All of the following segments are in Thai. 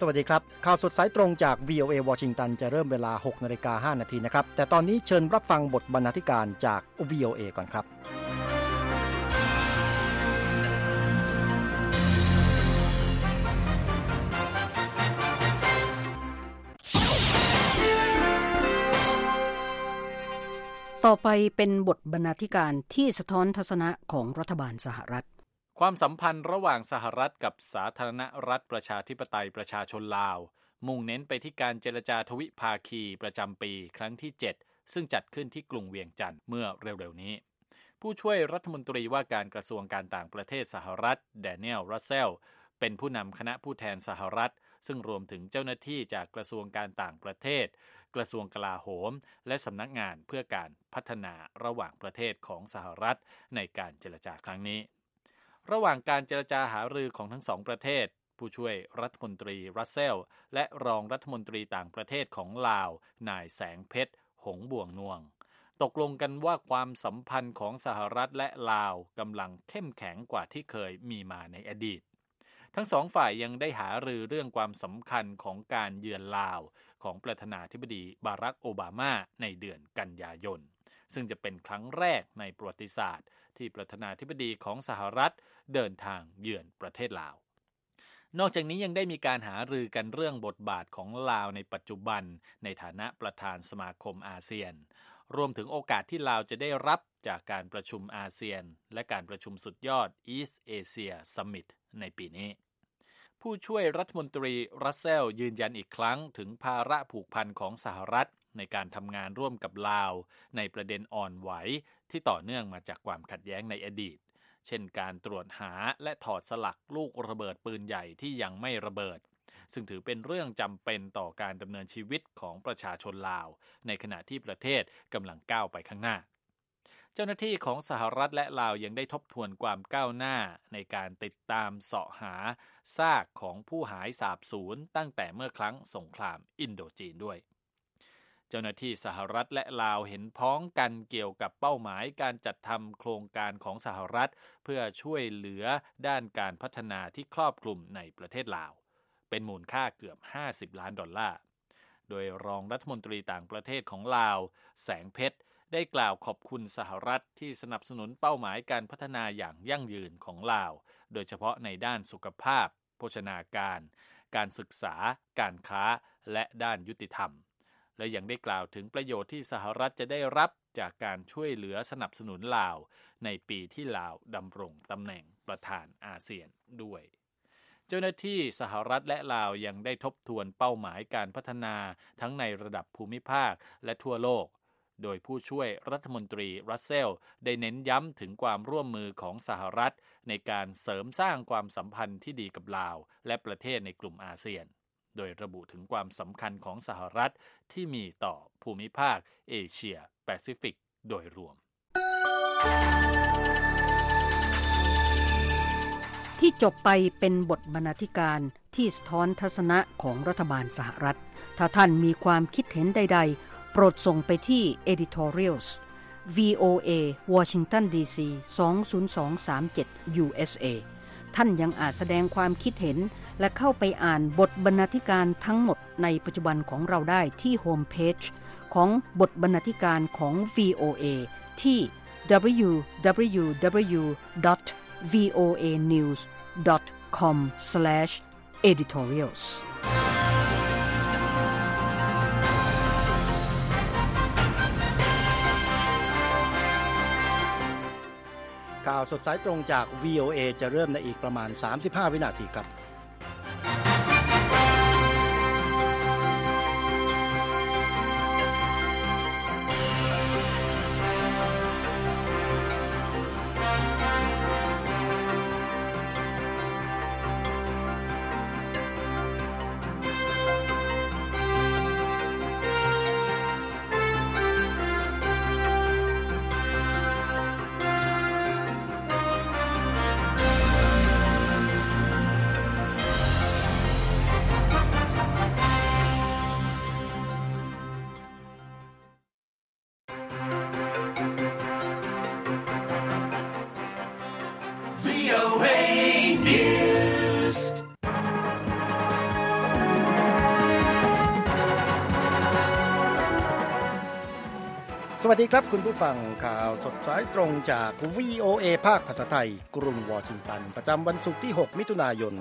สวัสดีครับข่าวสดสายตรงจาก VOA วอชิงตันจะเริ่มเวลา 6:05 น.นะครับแต่ตอนนี้เชิญรับฟังบทบรรณาธิการจาก VOA ก่อนครับต่อไปเป็นบทบรรณาธิการที่สะท้อนทัศนะของรัฐบาลสหรัฐความสัมพันธ์ระหว่างสหรัฐกับสาธารณรัฐประชาธิปไตยประชาชนลาวมุ่งเน้นไปที่การเจรจาทวิภาคีประจำปีครั้งที่ 7ซึ่งจัดขึ้นที่กรุงเวียงจันทร์เมื่อเร็วๆนี้ผู้ช่วยรัฐมนตรีว่าการกระทรวงการต่างประเทศสหรัฐแดเนียล รัสเซลเป็นผู้นำคณะผู้แทนสหรัฐซึ่งรวมถึงเจ้าหน้าที่จากกระทรวงการต่างประเทศกระทรวงกลาโหมและสำนักงานเพื่อการพัฒนาระหว่างประเทศของสหรัฐในการเจรจาครั้งนี้ระหว่างการเจรจาหารือของทั้งสองประเทศผู้ช่วยรัฐมนตรีรัสเซลและรองรัฐมนตรีต่างประเทศของลาวนายแสงเพชรหงบ่วงนวงตกลงกันว่าความสัมพันธ์ของสหรัฐและลาวกำลังเข้มแข็งกว่าที่เคยมีมาในอดีตทั้งสองฝ่ายยังได้หารือเรื่องความสำคัญของการเยือนลาวของประธานาธิบดีบารักโอบามาในเดือนกันยายนซึ่งจะเป็นครั้งแรกในประวัติศาสตร์ที่ประธานาธิบดีของสหรัฐเดินทางเยือนประเทศลาวนอกจากนี้ยังได้มีการหารือกันเรื่องบทบาทของลาวในปัจจุบันในฐานะประธานสมาคมอาเซียนรวมถึงโอกาสที่ลาวจะได้รับจากการประชุมอาเซียนและการประชุมสุดยอด East Asia Summit ในปีนี้ผู้ช่วยรัฐมนตรีรัสเซลยืนยันอีกครั้งถึงภาระผูกพันของสหรัฐในการทำงานร่วมกับลาวในประเด็นอ่อนไหวที่ต่อเนื่องมาจากความขัดแย้งในอดีตเช่นการตรวจหาและถอดสลักลูกระเบิดปืนใหญ่ที่ยังไม่ระเบิดซึ่งถือเป็นเรื่องจำเป็นต่อการดำเนินชีวิตของประชาชนลาวในขณะที่ประเทศกำลังก้าวไปข้างหน้าเจ้าหน้าที่ของสหรัฐและลาวยังได้ทบทวนความก้าวหน้าในการติดตามเสาะหาซากของผู้หายสาบสูญตั้งแต่เมื่อครั้งสงครามอินโดจีนด้วยเจ้าหน้าที่สหรัฐและลาวเห็นพ้องกันเกี่ยวกับเป้าหมายการจัดทำโครงการของสหรัฐเพื่อช่วยเหลือด้านการพัฒนาที่ครอบคลุมในประเทศลาวเป็นมูลค่าเกือบ$50 ล้านโดยรองรัฐมนตรีต่างประเทศของลาวแสงเพชรได้กล่าวขอบคุณสหรัฐที่สนับสนุนเป้าหมายการพัฒนาอย่างยั่งยืนของลาวโดยเฉพาะในด้านสุขภาพโภชนาการการศึกษาการค้าและด้านยุติธรรมและยังได้กล่าวถึงประโยชน์ที่สหรัฐจะได้รับจากการช่วยเหลือสนับสนุนลาวในปีที่ลาวดำรงตำแหน่งประธานอาเซียนด้วยเจ้าหน้าที่สหรัฐและลาวยังได้ทบทวนเป้าหมายการพัฒนาทั้งในระดับภูมิภาคและทั่วโลกโดยผู้ช่วยรัฐมนตรีรัสเซลได้เน้นย้ำถึงความร่วมมือของสหรัฐในการเสริมสร้างความสัมพันธ์ที่ดีกับลาวและประเทศในกลุ่มอาเซียนโดยระบุถึงความสำคัญของสหรัฐที่มีต่อภูมิภาคเอเชียแปซิฟิกโดยรวมที่จบไปเป็นบทบรรณาธิการที่สะท้อนทัศนะของรัฐบาลสหรัฐถ้าท่านมีความคิดเห็นใดๆโปรดส่งไปที่ editorials VOA Washington DC 20237 USA ท่านยังอาจแสดงความคิดเห็นและเข้าไปอ่านบทบรรณาธิการทั้งหมดในปัจจุบันของเราได้ที่โฮมเพจของบทบรรณาธิการของ VOA ที่ www.voanews.com/editorials ข่าวสดสายตรงจาก VOA จะเริ่มในอีกประมาณ35 วินาทีครับสวัสดีครับคุณผู้ฟังข่าวสดสายตรงจาก VOA ภาคภาษาไทยกรุงวอชิงตันประจำวันศุกร์ที่6มิถุนายน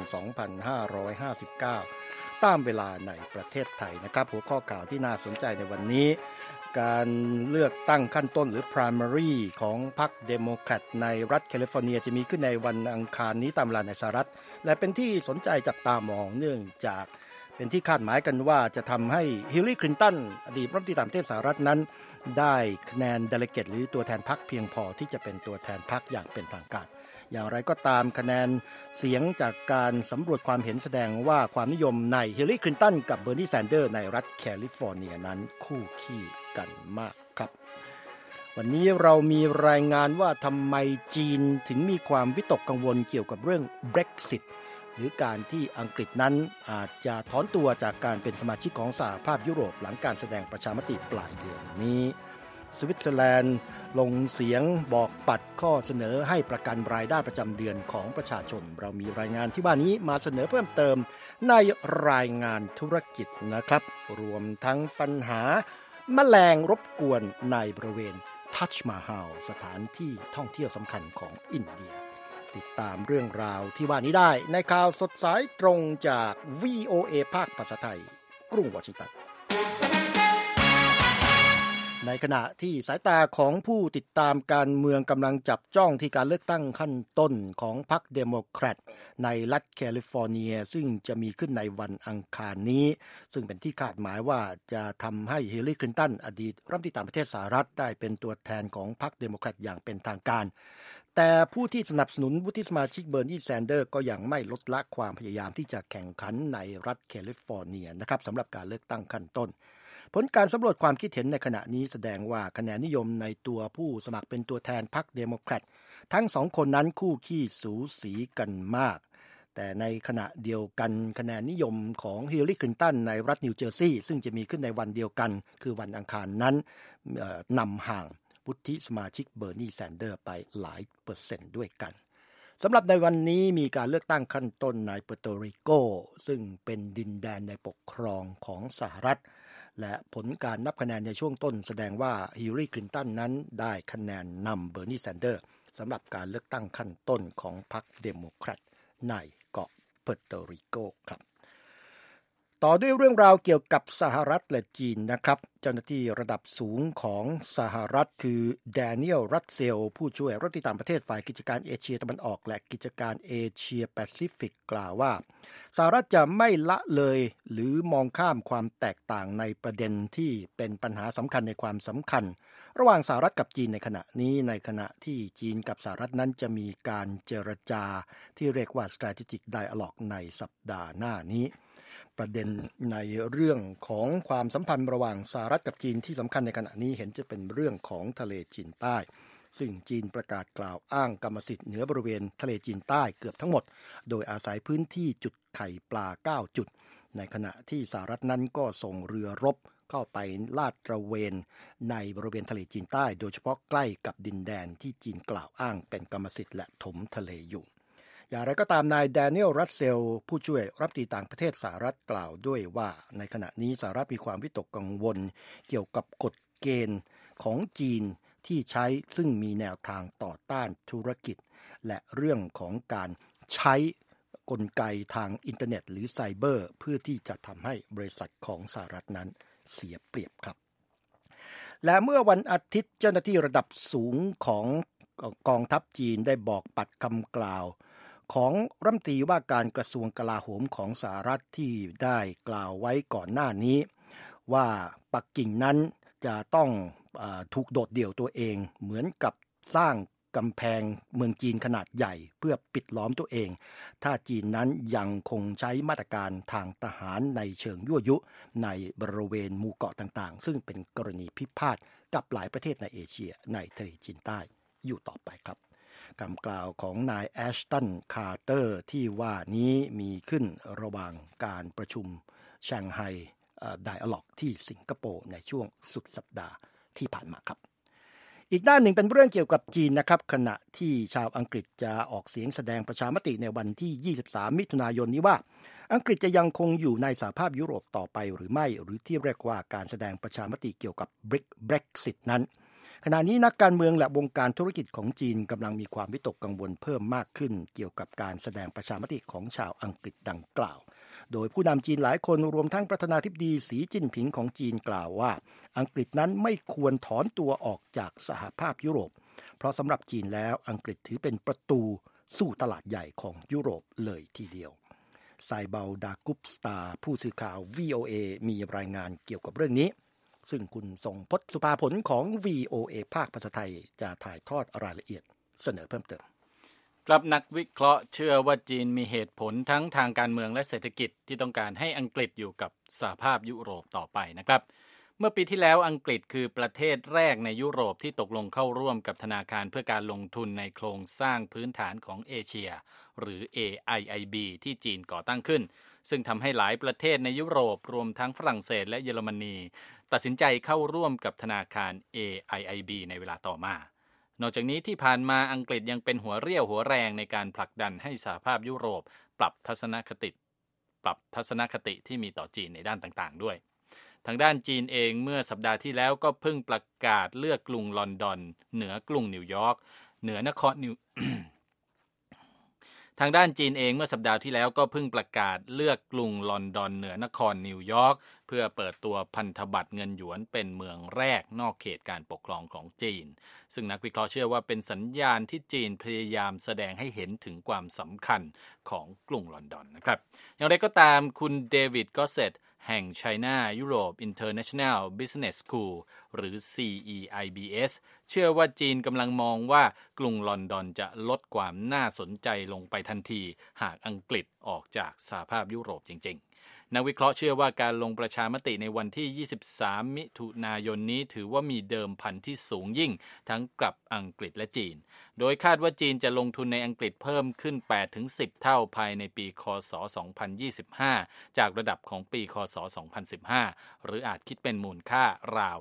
2559ตามเวลาในประเทศไทยนะครับหัวข้อข่าวที่น่าสนใจในวันนี้การเลือกตั้งขั้นต้นหรือ primary ของพรรคเดโมแครตในรัฐแคลิฟอร์เนียจะมีขึ้นในวันอังคารนี้ตามเวลาในสหรัฐและเป็นที่สนใจจับตามองเนื่องจากเป็นที่คาดหมายกันว่าจะทำให้ฮิลลารีคลินตันอดีตรัฐมนตรีต่างประเทศสหรัฐนั้นได้คะแนนเดลิเกตหรือตัวแทนพรรคเพียงพอที่จะเป็นตัวแทนพรรคอย่างเป็นทางการอย่างไรก็ตามคะแนนเสียงจากการสำรวจความเห็นแสดงว่าความนิยมในฮิลลารีคลินตันกับเบอร์นีแซนเดอร์ในรัฐแคลิฟอร์เนียนั้นคู่ขี้กันมากครับวันนี้เรามีรายงานว่าทำไมจีนถึงมีความวิตกกังวลเกี่ยวกับเรื่อง Brexit หรือการที่อังกฤษนั้นอาจจะถอนตัวจากการเป็นสมาชิกของสหภาพยุโรปหลังการแสดงประชามติปลายเดือนนี้สวิตเซอร์แลนด์ลงเสียงบอกปัดข้อเสนอให้ประกันรายได้ประจำเดือนของประชาชนเรามีรายงานที่ว่านี้มาเสนอเพิ่มเติมในรายงานธุรกิจนะครับรวมทั้งปัญหาแมลงรบกวนในบริเวณทัชมาฮาลสถานที่ท่องเที่ยวสำคัญของอินเดียติดตามเรื่องราวที่ว่านี้ได้ในข่าวสดสายตรงจาก VOA ภาคภาษาไทยกรุงวอชิงตันในขณะที่สายตาของผู้ติดตามการเมืองกำลังจับจ้องที่การเลือกตั้งขั้นต้นของพรรคเดโมแครตในรัฐแคลิฟอร์เนียซึ่งจะมีขึ้นในวันอังคารนี้ซึ่งเป็นที่คาดหมายว่าจะทำให้ฮิลลารีคลินตันอดีตรัฐมนตรีต่างประเทศสหรัฐได้เป็นตัวแทนของพรรคเดโมแครตอย่างเป็นทางการแต่ผู้ที่สนับสนุนวุฒิสมาชิกเบอร์นีแซนเดอร์ก็ยังไม่ลดละความพยายามที่จะแข่งขันในรัฐแคลิฟอร์เนียนะครับสำหรับการเลือกตั้งขั้นต้นผลการสำรวจความคิดเห็นในขณะนี้แสดงว่าคะแนนนิยมในตัวผู้สมัครเป็นตัวแทนพรรคเดโมแครตทั้งสองคนนั้นคู่ขี้สูสีกันมากแต่ในขณะเดียวกันคะแนนนิยมของฮิลลารีคลินตันในรัฐนิวเจอร์ซีย์ซึ่งจะมีขึ้นในวันเดียวกันคือวันอังคารนั้นนำห่างวุฒิสมาชิกเบอร์นีแซนเดอร์ไปหลายเปอร์เซ็นต์ด้วยกันสำหรับในวันนี้มีการเลือกตั้งขั้นต้นในเปอร์โตริโกซึ่งเป็นดินแดนในปกครองของสหรัฐและผลการนับคะแนนในช่วงต้นแสดงว่าฮิลลารีคลินตันนั้นได้คะแนนนำเบอร์นีแซนเดอร์สำหรับการเลือกตั้งขั้นต้นของพรรคเดโมแครตในเกาะเปอร์โตริโกครับต่อด้วยเรื่องราวเกี่ยวกับสหรัฐและจีนนะครับเจ้าหน้าที่ระดับสูงของสหรัฐคือแดเนียล รัสเซลผู้ช่วยรัฐมนตรีต่างประเทศฝ่ายกิจการเอเชียตะวันออกและกิจการเอเชียแปซิฟิกกล่าวว่าสหรัฐจะไม่ละเลยหรือมองข้ามความแตกต่างในประเด็นที่เป็นปัญหาสำคัญในความสำคัญระหว่างสหรัฐกับจีนในขณะนี้ในขณะที่จีนกับสหรัฐนั้นจะมีการเจรจาที่เรียกว่า Strategic Dialogue ในสัปดาห์หน้านี้ประเด็นในเรื่องของความสัมพันธ์ระหว่างสหรัฐกับจีนที่สำคัญในขณะนี้เห็นจะเป็นเรื่องของทะเลจีนใต้ซึ่งจีนประกาศกล่าวอ้างกรรมสิทธิ์เหนือบริเวณทะเลจีนใต้เกือบทั้งหมดโดยอาศัยพื้นที่จุดไข่ปลา9จุดในขณะที่สหรัฐนั้นก็ส่งเรือรบเข้าไปลาดตระเวนในบริเวณทะเลจีนใต้โดยเฉพาะใกล้กับดินแดนที่จีนกล่าวอ้างเป็นกรรมสิทธิ์และถมทะเลอยู่อย่างไรก็ตามนายแดเนียล รัสเซลผู้ช่วยรัฐมนตรีต่างประเทศสหรัฐกล่าวด้วยว่าในขณะนี้สหรัฐมีความวิตกกังวลเกี่ยวกับกฎเกณฑ์ของจีนที่ใช้ซึ่งมีแนวทางต่อต้านธุรกิจและเรื่องของการใช้กลไกทางอินเทอร์เน็ตหรือไซเบอร์เพื่อที่จะทำให้บริษัทของสหรัฐนั้นเสียเปรียบครับและเมื่อวันอาทิตย์เจ้าหน้าที่ระดับสูงของกองทัพจีนได้บอกปัดคำกล่าวของรัฐมนตรีว่าการกระทรวงกลาโหมของสหรัฐที่ได้กล่าวไว้ก่อนหน้านี้ว่าปักกิ่งนั้นจะต้องถูกโดดเดี่ยวตัวเองเหมือนกับสร้างกำแพงเมืองจีนขนาดใหญ่เพื่อปิดล้อมตัวเองถ้าจีนนั้นยังคงใช้มาตรการทางทหารในเชิงยั่วยุในบริเวณหมู่เกาะต่างๆซึ่งเป็นกรณีพิพาทกับหลายประเทศในเอเชียในทะเลจีนใต้อยู่ต่อไปครับคำกล่าวของนายแอชตัน คาร์เตอร์ที่ว่านี้มีขึ้นระหว่างการประชุมชังไฮDialogue ที่สิงคโปร์ในช่วงสุดสัปดาห์ที่ผ่านมาครับอีกด้านหนึ่งเป็นเรื่องเกี่ยวกับจีนนะครับขณะที่ชาวอังกฤษจะออกเสียงแสดงประชามติในวันที่23มิถุนายนนี้ว่าอังกฤษจะยังคงอยู่ในสหภาพยุโรปต่อไปหรือไม่หรือที่เรียกว่าการแสดงประชามติเกี่ยวกับ Brexit นั้นขณะนี้นักการเมืองและวงการธุรกิจของจีนกำลังมีความวิตกกังวลเพิ่มมากขึ้นเกี่ยวกับการแสดงประชามติของชาวอังกฤษดังกล่าวโดยผู้นำจีนหลายคนรวมทั้งประธานาธิบดีสีจิ้นผิงของจีนกล่าวว่าอังกฤษนั้นไม่ควรถอนตัวออกจากสหภาพยุโรปเพราะสำหรับจีนแล้วอังกฤษถือเป็นประตูสู่ตลาดใหญ่ของยุโรปเลยทีเดียวไซเบาดากุปสตาผู้สื่อข่าว VOA มีรายงานเกี่ยวกับเรื่องนี้ซึ่งคุณทรงพจน์สุภาผลของ VOA ภาคภาษาไทยจะถ่ายทอดรายละเอียดเสนอเพิ่มเติมครับนักวิเคราะห์เชื่อว่าจีนมีเหตุผลทั้งทางการเมืองและเศรษฐกิจที่ต้องการให้อังกฤษอยู่กับสหภาพยุโรปต่อไปนะครับเมื่อปีที่แล้วอังกฤษคือประเทศแรกในยุโรปที่ตกลงเข้าร่วมกับธนาคารเพื่อการลงทุนในโครงสร้างพื้นฐานของเอเชียหรือ AIIB ที่จีนก่อตั้งขึ้นซึ่งทำให้หลายประเทศในยุโรปรวมทั้งฝรั่งเศสและเยอรมนีตัดสินใจเข้าร่วมกับธนาคาร AIIB ในเวลาต่อมานอกจากนี้ที่ผ่านมาอังกฤษยังเป็นหัวเรี่ยวหัวแรงในการผลักดันให้สหภาพยุโรปปรับทัศนคติที่มีต่อจีนในด้านต่างๆด้วยทางด้านจีนเองเมื่อสัปดาห์ที่แล้วก็เพิ่งประกาศเลือกกรุงลอนดอนเหนือกรุงนิวยอร์กทางด้านจีนเองเมื่อสัปดาห์ที่แล้วก็เพิ่งประกาศเลือกกรุงลอนดอนเหนือนครนิวยอร์กเพื่อเปิดตัวพันธบัตรเงินหยวนเป็นเมืองแรกนอกเขตการปกครองของจีนซึ่งนักวิเคราะห์เชื่อว่าเป็นสัญญาณที่จีนพยายามแสดงให้เห็นถึงความสำคัญของกรุงลอนดอนนะครับอย่างไรก็ตามคุณเดวิดก็เซตแห่ง China Europe International Business School หรือ CEIBS เชื่อว่าจีนกำลังมองว่ากรุงลอนดอนจะลดความน่าสนใจลงไปทันทีหากอังกฤษออกจากสหภาพยุโรปจริงๆนักวิเคราะห์เชื่อว่าการลงประชามติในวันที่23มิถุนายนนี้ถือว่ามีเดิมพันที่สูงยิ่งทั้งกับอังกฤษและจีนโดยคาดว่าจีนจะลงทุนในอังกฤษเพิ่มขึ้น 8-10 เท่าภายในปีคศ 2025 จากระดับของปีคศ 2015 หรืออาจคิดเป็นมูลค่าราว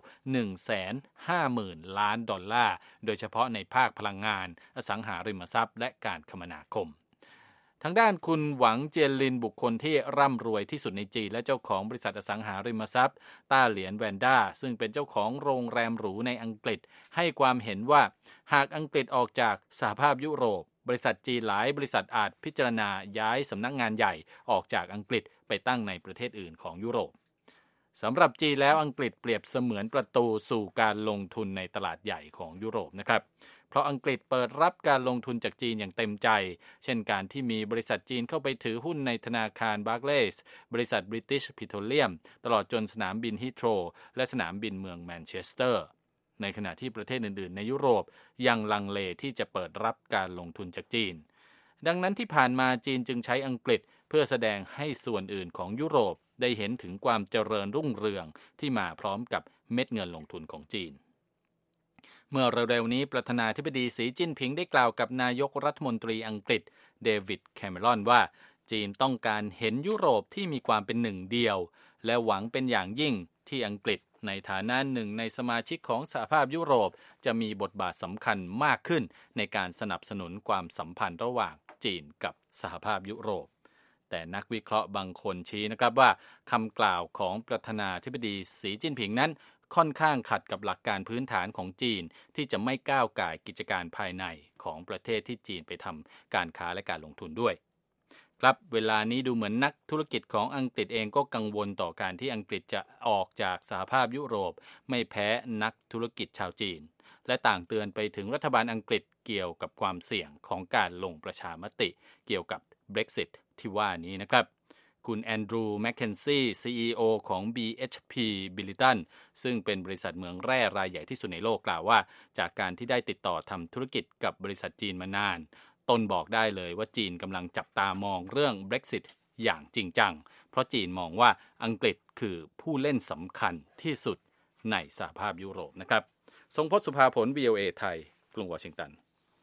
150,000 ล้านดอลลาร์โดยเฉพาะในภาคพลังงานอสังหาริมทรัพย์และการคมนาคมทางด้านคุณหวังเจียนลินบุคคลที่ร่ำรวยที่สุดในจีนและเจ้าของบริษัทอสังหาริมทรัพย์ต้าเหลียนแวนด้าซึ่งเป็นเจ้าของโรงแรมหรูในอังกฤษให้ความเห็นว่าหากอังกฤษออกจากสหภาพยุโรปบริษัทจีนหลายบริษัทอาจพิจารณาย้ายสำนักงานใหญ่ออกจากอังกฤษไปตั้งในประเทศอื่นของยุโรปสำหรับจีนแล้วอังกฤษเปรียบเสมือนประตูสู่การลงทุนในตลาดใหญ่ของยุโรปนะครับเพราะอังกฤษเปิดรับการลงทุนจากจีนอย่างเต็มใจเช่นการที่มีบริษัทจีนเข้าไปถือหุ้นในธนาคารบาร์คเลย์สบริษัท British Petroleum ตลอดจนสนามบินฮีทโรว์และสนามบินเมืองแมนเชสเตอร์ในขณะที่ประเทศอื่นๆในยุโรปยังลังเลที่จะเปิดรับการลงทุนจากจีนดังนั้นที่ผ่านมาจีนจึงใช้อังกฤษเพื่อแสดงให้ส่วนอื่นของยุโรปได้เห็นถึงความเจริญรุ่งเรืองที่มาพร้อมกับเม็ดเงินลงทุนของจีนเมื่อเร็วๆนี้ประธานาธิบดีสีจิ้นผิงได้กล่าวกับนายกรัฐมนตรีอังกฤษเดวิดแคเมรอนว่าจีนต้องการเห็นยุโรปที่มีความเป็นหนึ่งเดียวและหวังเป็นอย่างยิ่งที่อังกฤษในฐานะหนึ่งในสมาชิกของสหภาพยุโรปจะมีบทบาทสำคัญมากขึ้นในการสนับสนุนความสัมพันธ์ระหว่างจีนกับสหภาพยุโรปแต่นักวิเคราะห์บางคนชี้นะครับว่าคำกล่าวของประธานาธิบดีสีจิ้นผิงนั้นค่อนข้างขัดกับหลักการพื้นฐานของจีนที่จะไม่ก้าวก่ายกิจการภายในของประเทศที่จีนไปทำการค้าและการลงทุนด้วยครับเวลานี้ดูเหมือนนักธุรกิจของอังกฤษเองก็กังวลต่อการที่อังกฤษจะออกจากสหภาพยุโรปไม่แพ้นักธุรกิจชาวจีนและต่างเตือนไปถึงรัฐบาลอังกฤษเกี่ยวกับความเสี่ยงของการลงประชามติเกี่ยวกับ Brexit ที่ว่านี้นะครับคุณแอนดรูว์แมคเคนซี่ CEO ของ BHP Billiton ซึ่งเป็นบริษัทเหมืองแร่รายใหญ่ที่สุดในโลกกล่าวว่าจากการที่ได้ติดต่อทำธุรกิจกับบริษัทจีนมานานตนบอกได้เลยว่าจีนกำลังจับตามองเรื่อง Brexit อย่างจริงจังเพราะจีนมองว่าอังกฤษคือผู้เล่นสำคัญที่สุดในสหภาพยุโรปนะครับทรงพจน์สุภาผล VOA ไทยกรุงวอชิงตัน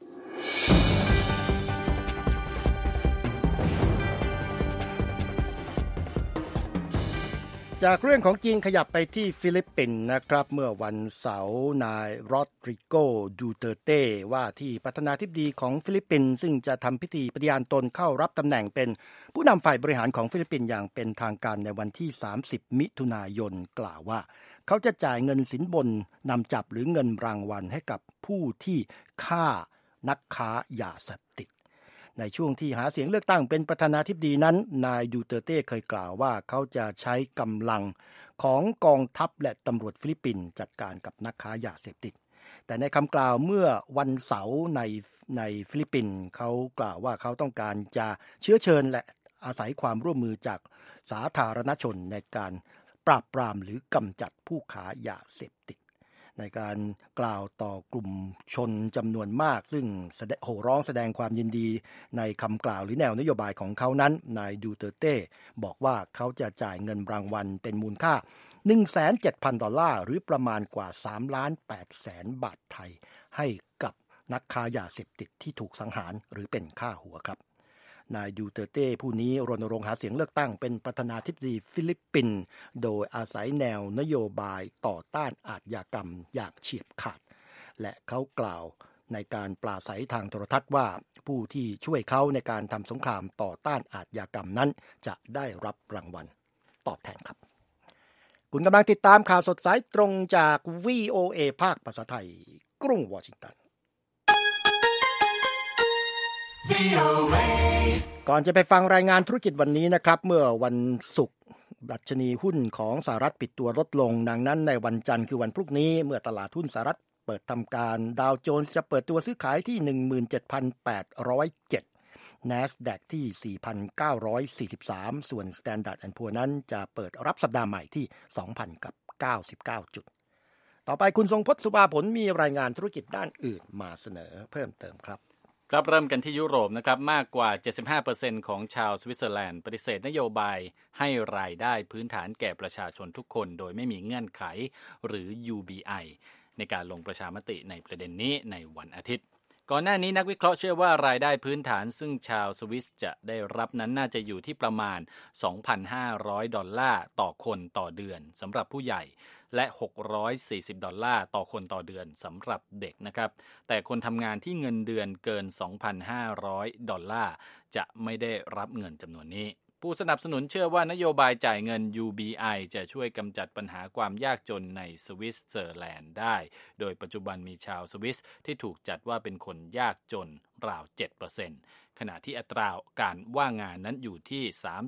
จากเรื่องของจีนขยับไปที่ฟิลิปปินส์นะครับเมื่อวันเสาร์นายโรดริโก ดูเตอร์เต้ว่าที่ประธานาธิบดีของฟิลิปปินส์ซึ่งจะทำพิธีปฏิญาณตนเข้ารับตำแหน่งเป็นผู้นำฝ่ายบริหารของฟิลิปปินส์อย่างเป็นทางการในวันที่30มิถุนายนกล่าวว่าเขาจะจ่ายเงินสินบนนำจับหรือเงินรางวัลให้กับผู้ที่ฆ่านักค้ายาเสพติดในช่วงที่หาเสียงเลือกตั้งเป็นประธานาธิบดีนั้นนายดูเตอร์เต้เคยกล่าวว่าเขาจะใช้กำลังของกองทัพและตำรวจฟิลิปปินส์จัดการกับนักค้ายาเสพติดแต่ในคำกล่าวเมื่อวันเสาร์ในฟิลิปปินส์เขากล่าวว่าเขาต้องการจะเชื้อเชิญและอาศัยความร่วมมือจากสาธารณชนในการปราบปรามหรือกำจัดผู้ค้ายาเสพติดในการกล่าวต่อกลุ่มชนจำนวนมากซึ่งโห่ร้องแสดงความยินดีในคำกล่าวหรือแนวนโยบายของเขานั้นนายดูเตอร์เต้บอกว่าเขาจะจ่ายเงินรางวัลเป็นมูลค่า $1,700 หรือประมาณกว่า 3,800,000 บาทไทยให้กับนักค้ายาเสพติดที่ถูกสังหารหรือเป็นฆ่าหัวครับนายดูเตอร์เต้ผู้นี้รณรงค์หาเสียงเลือกตั้งเป็นประธานาธิบดีฟิลิปปินส์โดยอาศัยแนวนโยบายต่อต้านอาชญากรรมอย่างเฉียบขาดและเขากล่าวในการปราศัยทางโทรทัศน์ว่าผู้ที่ช่วยเขาในการทำสงครามต่อต้านอาชญากรรมนั้นจะได้รับรางวัลตอบแทนครับคุณกำลังติดตามข่าวสดสายตรงจาก VOA ภาคภาษาไทยกรุงวอชิงตันก่อนจะไปฟังรายงานธุรกิจวันนี้นะครับเมื่อวันศุกร์ดัชนีหุ้นของสหรัฐปิดตัวลดลงดังนั้นในวันจันทร์คือวันพรุ่งนี้เมื่อตลาดหุ้นสหรัฐเปิดทำการดาวโจนส์จะเปิดตัวซื้อขายที่ 17,807 NASDAQ ที่ 4,943 ส่วน Standard & Poor's นั้นจะเปิดรับสัปดาห์ใหม่ที่ 2,099 จุดต่อไปคุณทรงพจน์สุภาผลมีรายงานธุรกิจด้านอื่นมาเสนอเพิ่มเติมครับเริ่มกันที่ยุโรปนะครับมากกว่า 75% ของชาวสวิตเซอร์แลนด์ปฏิเสธนโยบายให้รายได้พื้นฐานแก่ประชาชนทุกคนโดยไม่มีเงื่อนไขหรือ UBI ในการลงประชามติในประเด็นนี้ในวันอาทิตย์ก่อนหน้านี้นักวิเคราะห์เชื่อว่ารายได้พื้นฐานซึ่งชาวสวิสจะได้รับนั้นน่าจะอยู่ที่ประมาณ $2,500 ต่อคนต่อเดือนสำหรับผู้ใหญ่และ$640ต่อคนต่อเดือนสำหรับเด็กนะครับแต่คนทำงานที่เงินเดือนเกิน $2,500 จะไม่ได้รับเงินจำนวนนี้ผู้สนับสนุนเชื่อว่านโยบายจ่ายเงิน UBI จะช่วยกำจัดปัญหาความยากจนในสวิตเซอร์แลนด์ได้โดยปัจจุบันมีชาวสวิสที่ถูกจัดว่าเป็นคนยากจนราว 7% ขณะที่อัตราการว่างงานนั้นอยู่ที่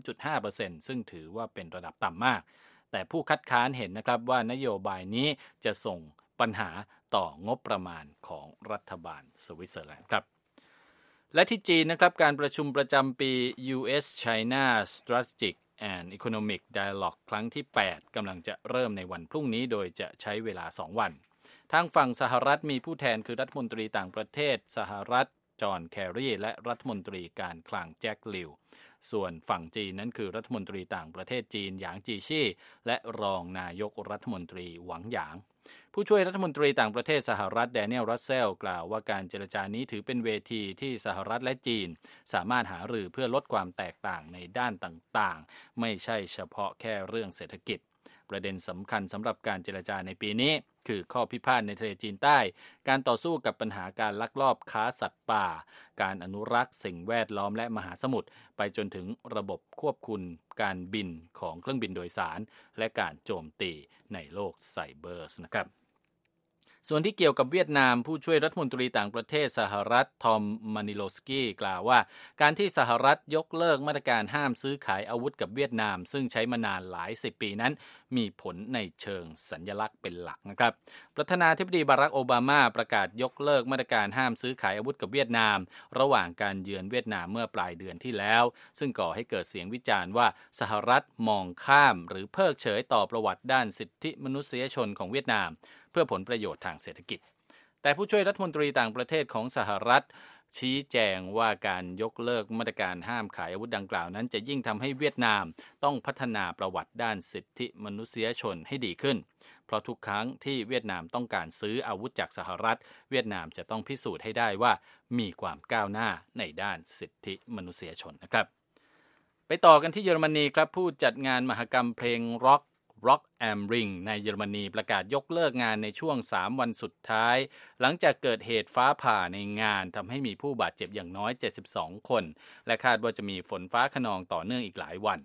3.5% ซึ่งถือว่าเป็นระดับต่ำมากแต่ผู้คัดค้านเห็นนะครับว่านโยบายนี้จะส่งปัญหาต่องบประมาณของรัฐบาลสวิตเซอร์แลนด์ครับและที่จีนนะครับการประชุมประจำปี US-China Strategic and Economic Dialogue ครั้งที่ 8 กำลังจะเริ่มในวันพรุ่งนี้โดยจะใช้เวลา 2 วันทางฝั่งสหรัฐมีผู้แทนคือรัฐมนตรีต่างประเทศสหรัฐจอห์นแครีและรัฐมนตรีการคลังแจ็คลิวส่วนฝั่งจีนนั้นคือรัฐมนตรีต่างประเทศจีนหยางจีชี่และรองนายกรัฐมนตรีหวังหยางผู้ช่วยรัฐมนตรีต่างประเทศสหรัฐแดเนียล รัสเซลกล่าวว่าการเจรจานี้ถือเป็นเวทีที่สหรัฐและจีนสามารถหารือเพื่อลดความแตกต่างในด้านต่างๆไม่ใช่เฉพาะแค่เรื่องเศรษฐกิจประเด็นสำคัญสำหรับการเจรจาในปีนี้คือข้อพิพาทในทะเลจีนใต้การต่อสู้กับปัญหาการลักลอบค้าสัตว์ป่าการอนุรักษ์สิ่งแวดล้อมและมหาสมุทรไปจนถึงระบบควบคุมการบินของเครื่องบินโดยสารและการโจมตีในโลกไซเบอร์นะครับส่วนที่เกี่ยวกับเวียดนามผู้ช่วยรัฐมนตรีต่างประเทศสหรัฐทอมมานิโลสกี้กล่าวว่าการที่สหรัฐยกเลิกมาตรการห้ามซื้อขายอาวุธกับเวียดนามซึ่งใช้มานานหลาย10ปีนั้นมีผลในเชิงสัญลักษณ์เป็นหลักนะครับประธานาธิบดีบารักโอบามาประกาศยกเลิกมาตรการห้ามซื้อขายอาวุธกับเวียดนามระหว่างการเยือนเวียดนามเมื่อปลายเดือนที่แล้วซึ่งก่อให้เกิดเสียงวิจารณ์ว่าสหรัฐมองข้ามหรือเพิกเฉยต่อประวัติด้านสิทธิมนุษยชนของเวียดนามเพื่อผลประโยชน์ทางเศรษฐกิจแต่ผู้ช่วยรัฐมนตรีต่างประเทศของสหรัฐชี้แจงว่าการยกเลิกมาตรการห้ามขายอาวุธดังกล่าวนั้นจะยิ่งทำให้เวียดนามต้องพัฒนาประวัติด้านสิทธิมนุษยชนให้ดีขึ้นเพราะทุกครั้งที่เวียดนามต้องการซื้ออาวุธจากสหรัฐเวียดนามจะต้องพิสูจน์ให้ได้ว่ามีความก้าวหน้าในด้านสิทธิมนุษยชนนะครับไปต่อกันที่เยอรมนีครับผู้จัดงานมหกรรมเพลงRock am Ring ในเยอรมนีประกาศยกเลิกงานในช่วง3วันสุดท้ายหลังจากเกิดเหตุฟ้าผ่าในงานทำให้มีผู้บาดเจ็บอย่างน้อย72คนและคาดว่าจะมีฝนฟ้าคะนองต่อเนื่องอีกหลายวัน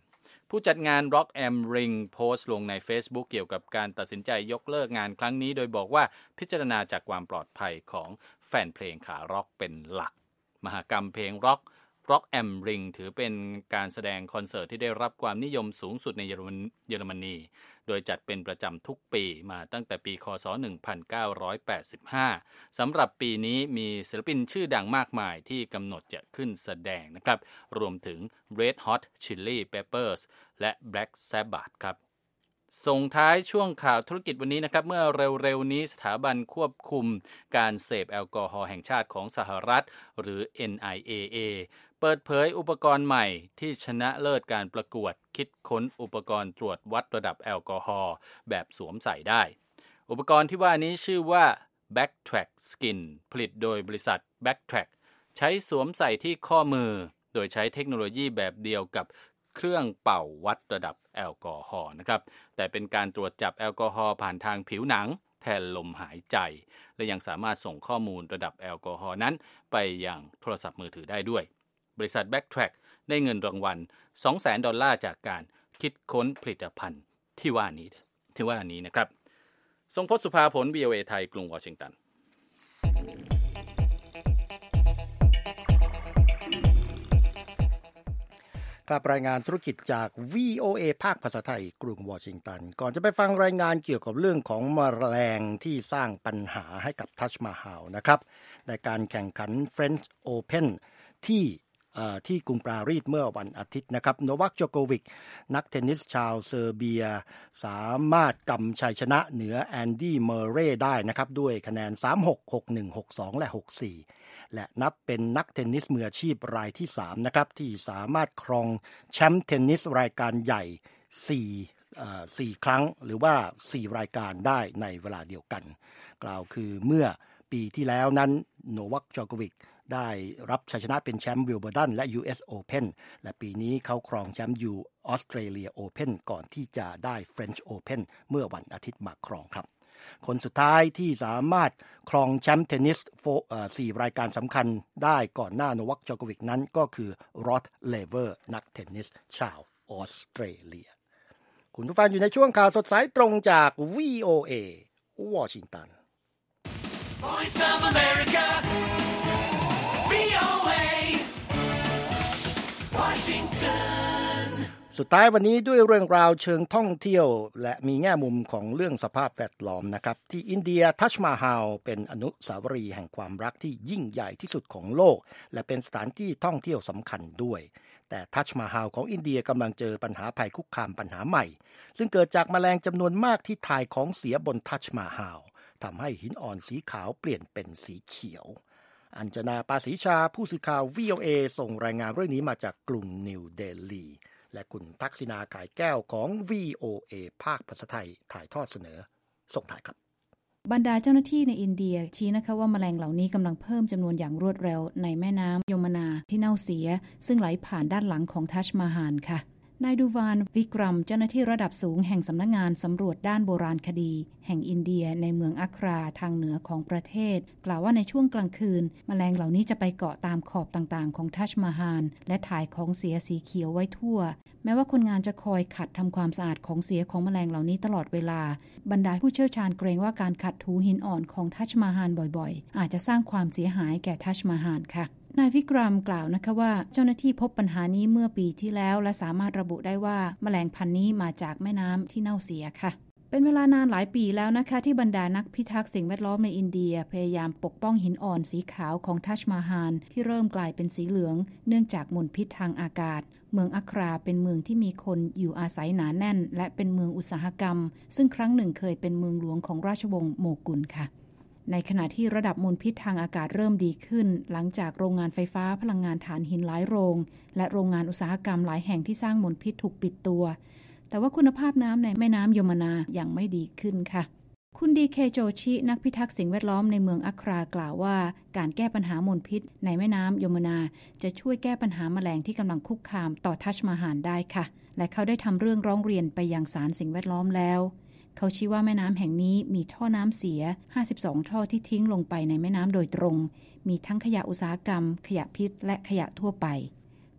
ผู้จัดงาน Rock am Ring โพสต์ลงใน Facebook เกี่ยวกับการตัดสินใจยกเลิกงานครั้งนี้โดยบอกว่าพิจารณาจากความปลอดภัยของแฟนเพลงขาร็อกเป็นหลักมหกรรมเพลงร็อก Rock am Ring ถือเป็นการแสดงคอนเสิร์ตที่ได้รับความนิยมสูงสุดในเยอรมนีโดยจัดเป็นประจำทุกปีมาตั้งแต่ปีคศ1985สำหรับปีนี้มีศิลปินชื่อดังมากมายที่กำหนดจะขึ้นแสดงนะครับรวมถึง Red Hot Chili Peppers และ Black Sabbath ครับส่งท้ายช่วงข่าวธุรกิจวันนี้นะครับเมื่อเร็วๆนี้สถาบันควบคุมการเสพแอลกอฮอล์แห่งชาติของสหรัฐหรือ NIAA เปิดเผยอุปกรณ์ใหม่ที่ชนะเลิศการประกวดคิดค้นอุปกรณ์ตรวจวัดระดับแอลกอฮอล์แบบสวมใส่ได้อุปกรณ์ที่ว่านี้ชื่อว่า Backtrack Skin ผลิตโดยบริษัท Backtrack ใช้สวมใส่ที่ข้อมือโดยใช้เทคโนโลยีแบบเดียวกับเครื่องเป่าวัดระดับแอลกอฮอล์นะครับแต่เป็นการตรวจจับแอลกอฮอล์ผ่านทางผิวหนังแทนลมหายใจและยังสามารถส่งข้อมูลระดับแอลกอฮอล์นั้นไปยังโทรศัพท์มือถือได้ด้วยบริษัท Backtrack ได้เงินรางวัล $200,000 จากการคิดค้นผลิตภัณฑ์ที่ว่านี้นะครับทรงพจน์สุภาผล VOA ไทยกรุงวอชิงตันกับรายงานธุรกิจจาก VOA ภาคภาษาไทยกรุงวอชิงตันก่อนจะไปฟังรายงานเกี่ยวกับเรื่องของแมลงที่สร้างปัญหาให้กับทัชมาฮาลนะครับในการแข่งขัน French Open ที่กรุงปารีสเมื่อวันอาทิตย์นะครับโนวัค โจโควิกนักเทนนิสชาวเซอร์เบียสามารถกำชัยชนะเหนือแอนดี้เมอร์เรย์ได้นะครับด้วยคะแนน 3-6 6-1 6-2 และ 6-4 และนับเป็นนักเทนนิสมืออาชีพรายที่3นะครับที่สามารถครองแชมป์เทนนิสรายการใหญ่4 ครั้งหรือว่า4รายการได้ในเวลาเดียวกันกล่าวคือเมื่อปีที่แล้วนั้นโนวัค โจโควิกได้รับชัยชนะเป็นแชมป์วิลเบิลดันและ US Open และปีนี้เขาครองแชมป์ออสเตรเลีย Open ก่อนที่จะได้ French Open เมื่อวันอาทิตย์มาครองครับคนสุดท้ายที่สามารถครองแชมป์เทนนิส4รายการสำคัญได้ก่อนหน้าโนวัค โจโควิกนั้นก็คือรอดเลเวอร์นักเทนนิสชาวออสเตรเลียคุณผู้ฟังอยู่ในช่วงข่าวสดสายตรงจาก VOA วอชิงตัน Voice of America สุดท้ายวันนี้ด้วยเรื่องราวเชิงท่องเที่ยวและมีแง่มุมของเรื่องสภาพแวดล้อมนะครับที่อินเดียทัชมาฮาลเป็นอนุสาวรีย์แห่งความรักที่ยิ่งใหญ่ที่สุดของโลกและเป็นสถานที่ท่องเที่ยวสำคัญด้วยแต่ทัชมาฮาลของอินเดียกำลังเจอปัญหาภัยคุกคามปัญหาใหม่ซึ่งเกิดจากแมลงจำนวนมากที่ถ่ายของเสียบนทัชมาฮาลทำให้หินอ่อนสีขาวเปลี่ยนเป็นสีเขียวอัญจนาปาศรีชาผู้สื่อข่าว VOA ส่งรายงานเรื่องนี้มาจากกรุงนิวเดลีและคุณทักษิณาขายแก้วของ VOA ภาคภาษาไทยถ่ายทอดเสนอส่งถ่ายครับบรรดาเจ้าหน้าที่ในอินเดียชี้นะคะว่าแมลงเหล่านี้กำลังเพิ่มจำนวนอย่างรวดเร็วในแม่น้ำยมนาที่เน่าเสียซึ่งไหลผ่านด้านหลังของทัชมาฮาลค่ะนายดูวานวิกรัมเจ้าหน้าที่ระดับสูงแห่งสำนักงานสำรวจด้านโบราณคดีแห่งอินเดียในเมืองอัคราทางเหนือของประเทศกล่าวว่าในช่วงกลางคืนแมลงเหล่านี้จะไปเกาะตามขอบต่างๆของทัชมาฮาลและถ่ายของเสียสีเขียวไว้ทั่วแม้ว่าคนงานจะคอยขัดทำความสะอาดของเสียของแมลงเหล่านี้ตลอดเวลาบรรดาผู้เชี่ยวชาญเกรงว่าการขัดถูหินอ่อนของทัชมาฮาลบ่อยๆอาจจะสร้างความเสียหายแก่ทัชมาฮาลค่ะนายวิกรัมกล่าวนะคะว่าเจ้าหน้าที่พบปัญหานี้เมื่อปีที่แล้วและสามารถระบุได้ว่าแมลงพันธุ์นี้มาจากแม่น้ำที่เน่าเสียค่ะเป็นเวลานานหลายปีแล้วนะคะที่บรรดานักพิทักษ์สิ่งแวดล้อมในอินเดียพยายามปกป้องหินอ่อนสีขาวของทัชมาฮาลที่เริ่มกลายเป็นสีเหลืองเนื่องจากมลพิษทางอากาศเมืองอัคราเป็นเมืองที่มีคนอยู่อาศัยหนาแน่นและเป็นเมืองอุตสาหกรรมซึ่งครั้งหนึ่งเคยเป็นเมืองหลวงของราชวงศ์โมกุลค่ะในขณะที่ระดับมลพิษทางอากาศเริ่มดีขึ้นหลังจากโรงงานไฟฟ้าพลังงานถ่านหินหลายโรงและโรงงานอุตสาหกรรมหลายแห่งที่สร้างมลพิษถูกปิดตัวแต่ว่าคุณภาพน้ำในแม่น้ำยมนายังไม่ดีขึ้นค่ะคุณดีเคโจชินักพิทักษ์สิ่งแวดล้อมในเมืองอัครากล่าวว่าการแก้ปัญหามลพิษในแม่น้ำยมนาจะช่วยแก้ปัญหาแมลงที่กำลังคุกคามต่อทัชมาฮาลได้ค่ะและเขาได้ทำเรื่องร้องเรียนไปยังศาลสิ่งแวดล้อมแล้วเขาชี้ว่าแม่น้ำแห่งนี้มีท่อน้ำเสีย52ท่อที่ทิ้งลงไปในแม่น้ำโดยตรงมีทั้งขยะอุตสาหกรรมขยะพิษและขยะทั่วไป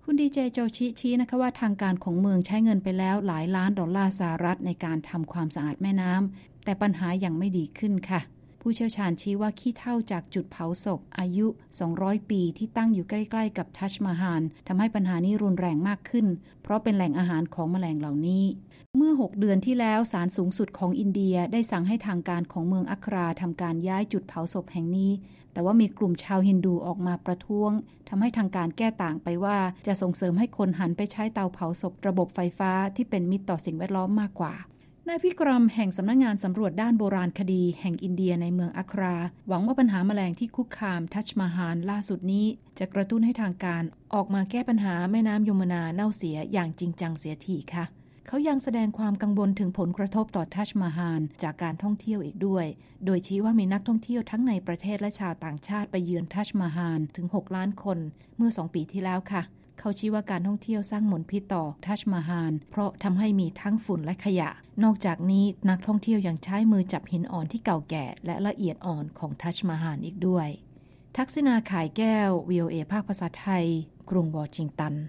คุณดีเจโจชิชี้นะคะว่าทางการของเมืองใช้เงินไปแล้วหลายล้านดอลลาร์สหรัฐในการทำความสะอาดแม่น้ำแต่ปัญหายังไม่ดีขึ้นค่ะผู้เชี่ยวชาญชี้ว่าขี้เถ้าจากจุดเผาศพอายุ200ปีที่ตั้งอยู่ใกล้ๆกับทัชมาฮาลทำให้ปัญหานี้รุนแรงมากขึ้นเพราะเป็นแหล่งอาหารของแมลงเหล่านี้เมื่อ6เดือนที่แล้วศาลสูงสุดของอินเดียได้สั่งให้ทางการของเมืองอัคราทำการย้ายจุดเผาศพแห่งนี้แต่ว่ามีกลุ่มชาวฮินดูออกมาประท้วงทำให้ทางการแก้ต่างไปว่าจะส่งเสริมให้คนหันไปใช้เตาเผาศพระบบไฟฟ้าที่เป็นมิตรต่อสิ่งแวดล้อมมากกว่านายพิกรัมแห่งสำนักงานสำรวจด้านโบราณคดีแห่งอินเดียในเมืองอัคราหวังว่าปัญหาแมลงที่คุกคามทัชมาฮาลล่าสุดนี้จะกระตุ้นให้ทางการออกมาแก้ปัญหาแม่น้ำยมุนาเน่าเสียอย่างจริงจังเสียทีค่ะเขายังแสดงความกังวลถึงผลกระทบต่อทัชมาฮาลจากการท่องเที่ยวอีกด้วยโดยชี้ว่ามีนักท่องเที่ยวทั้งในประเทศและชาวต่างชาติไปเยือนทัชมาฮาลถึง6ล้านคนเมื่อ2ปีที่แล้วค่ะเขาชี้ว่าการท่องเที่ยวสร้างมลพิษต่อทัชมาฮาลเพราะทำให้มีทั้งฝุ่นและขยะนอกจากนี้นักท่องเที่ยวยังใช้มือจับหินอ่อนที่เก่าแก่และละเอียดอ่อนของทัชมาฮาลอีกด้วยทักษิณาข่ายแก้ว VOA ภาคภาษาไทยกรุงวอชิงตัน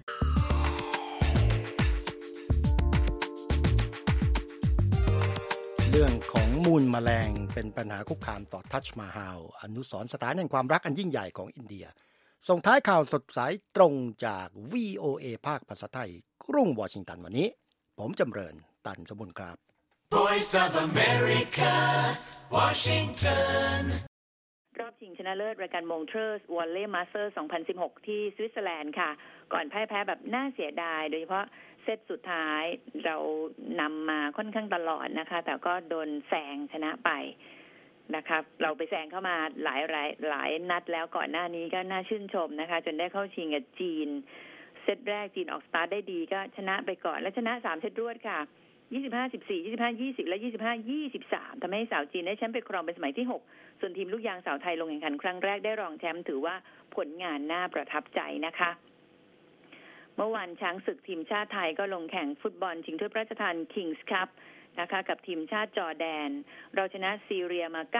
เรื่องของมูลแมลงเป็นปัญหาคุกคามต่อทัชมาฮาลอนุสรณ์สถานแห่งความรักอันยิ่งใหญ่ของอินเดียส่งท้ายข่าวสดสายตรงจาก VOA ภาคภาษาไทยกรุงวอชิงตันวันนี้ผมจำเริญตันสมบูรณ์ครับ Voice of America Washington รอบชิงชนะเลิศรายการมงเทอร์สวอลเลย์มาสเตอร์2016ที่สวิตเซอร์แลนด์ค่ะก่อนพ่ายแพ้แบบน่าเสียดายโดยเฉพาะเซตสุดท้ายเรานำมาค่อนข้างตลอดนะคะแต่ก็โดนแซงชนะไปนะคะเราไปแซงเข้ามาหลายนัดแล้วก่อนหน้านี้ก็น่าชื่นชมนะคะจนได้เข้าชิงกับจีนเซตแรกจีนออกสตาร์ทได้ดีก็ชนะไปก่อนและชนะ3เซตรวดค่ะ25-14 25-20 และ 25-23 ทำให้สาวจีนได้แชมป์ไปครองเป็นสมัยที่6ส่วนทีมลูกยางสาวไทยลงแข่งขันครั้งแรกได้รองแชมป์ถือว่าผลงานน่าประทับใจนะคะเมื่อวานช้างศึกทีมชาติไทยก็ลงแข่งฟุตบอลชิงถ้วยพระราชทาน Kings Cup นะคะกับทีมชาติจอร์แดนเราชนะซีเรียมา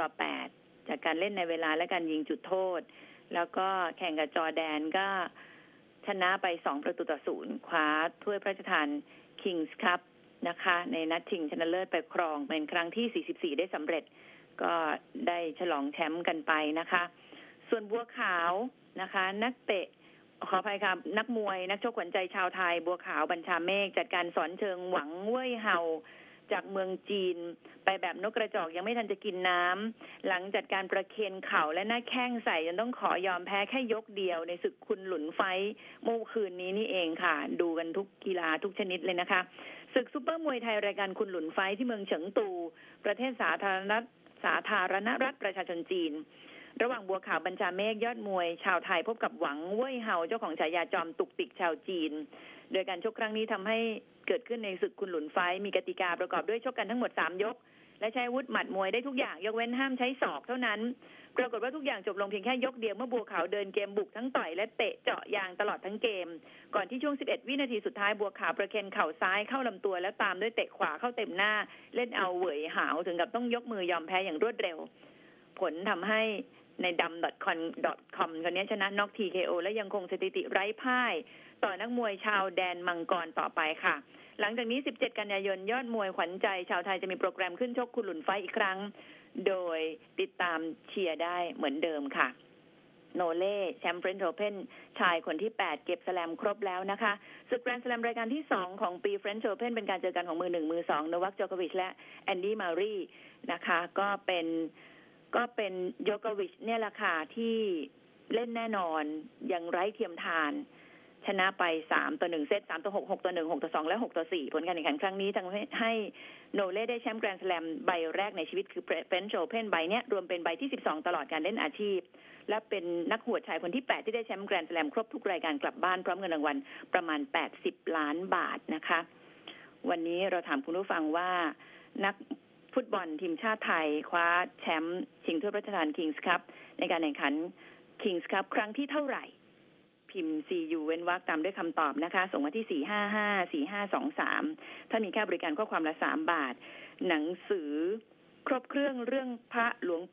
9-8จากการเล่นในเวลาและการยิงจุดโทษแล้วก็แข่งกับจอร์แดนก็ชนะไป2-0คว้าถ้วยพระราชทาน Kings Cup นะคะในนัดชิงชนะเลิศไปครองเป็นครั้งที่44ได้สำเร็จก็ได้ฉลองแชมป์กันไปนะคะส่วนบัวขาวนะคะนักเตะขออภัยค่ะนักมวยนักชกขวัญใจชาวไทยบัวขาวบัญชาเมฆจัดการสอนเชิงหวังเว่ยเฮาจากเมืองจีนไปแบบนกกระจอกยังไม่ทันจะกินน้ำหลังจัดการประเคนเข่าและหน้าแข้งใส่จนต้องขอยอมแพ้แค่ยกเดียวในศึกคุณหลุนไฟเมื่อคืนนี้นี่เองค่ะดูกันทุกกีฬาทุกชนิดเลยนะคะศึกซุปเปอร์มวยไทยรายการคุณหลุนไฟที่เมืองเฉิงตูประเทศสาธารณรัฐประชาชนจีนระหว่างบัวขาวบัญชาเมฆยอดมวยชาวไทยพบกับหวังเว่ยเฮาเจ้าของฉายาจอมตุกติกชาวจีนโดยการชกครั้งนี้ทำให้เกิดขึ้นในศึกคุณหลุนไฟมีกติกาประกอบด้วยชกกันทั้งหมด3ยกและใช้อาวุธหมัดมวยได้ทุกอย่างยกเว้นห้ามใช้ศอกเท่านั้นปรากฏว่าทุกอย่างจบลงเพียงแค่ยกเดียวเมื่อบัวขาวเดินเกมบุกทั้งต่อยและเตะเจาะยางตลอดทั้งเกมก่อนที่ช่วง11วินาทีสุดท้ายบัวขาวประเคนเข่าซ้ายเข้าลำตัวแล้วตามด้วยเตะขวาเข้าเต็มหน้าเล่นเอาเหวยหาวถึงกับต้องยกมือยอมแพ้อย่างรวดเร็วผลทำให้ในdam.com คนนี้ชนะน็อก TKO และยังคงสถิติไร้พ่ายต่อนักมวยชาวแดนมังกรต่อไปค่ะหลังจากนี้17กันยายนยอดมวยขวัญใจชาวไทยจะมีโปรแกรมขึ้นชกคุณหลุนไฟอีกครั้งโดยติดตามเชียร์ได้เหมือนเดิมค่ะโนเล่แชมป์เฟรนช์โอเพ่นชายคนที่8เก็บแสลมครบแล้วนะคะศึกแกรนด์สแลมรายการที่2ของปีเฟรนช์โอเพ่นเป็นการเจอกันของมือ1มือ2โนวัค โจโควิชและแอนดี้มารีนะคะก็เป็นโยโควิชเนี่ยแหละค่ะที่เล่นแน่นอนยังไร้เทียมทานชนะไป3-1เซต3-6 6-1 6-2และ6-4ผลการแข่งขันครั้งนี้ทำให้โนเล่ได้แชมป์แกรนด์สแลมใบแรกในชีวิตคือเฟรนช์โอเพ่นใบเนี้ยรวมเป็นใบที่12ตลอดการเล่นอาชีพและเป็นนักหวดชายคนที่8ที่ได้แชมป์แกรนด์สแลมครบทุกรายการกลับบ้านพร้อมเงินรางวัลประมาณ80ล้านบาทนะคะวันนี้เราถามคุณผู้ฟังว่านักฟุตบอลทีมชาติไทยคว้าแชมป์ชิงถ้วยพระราชทาน Kings Cup ในการแข่งขัน Kings Cup ครั้งที่เท่าไหร่พิมพ์ CU เว้นวรรคตามด้วยคำตอบนะคะส่งมาที่4554523ถ้ามีค่าบริการข้อความละ3 บาทหนังสือครบเครื่องเรื่องพระหลวง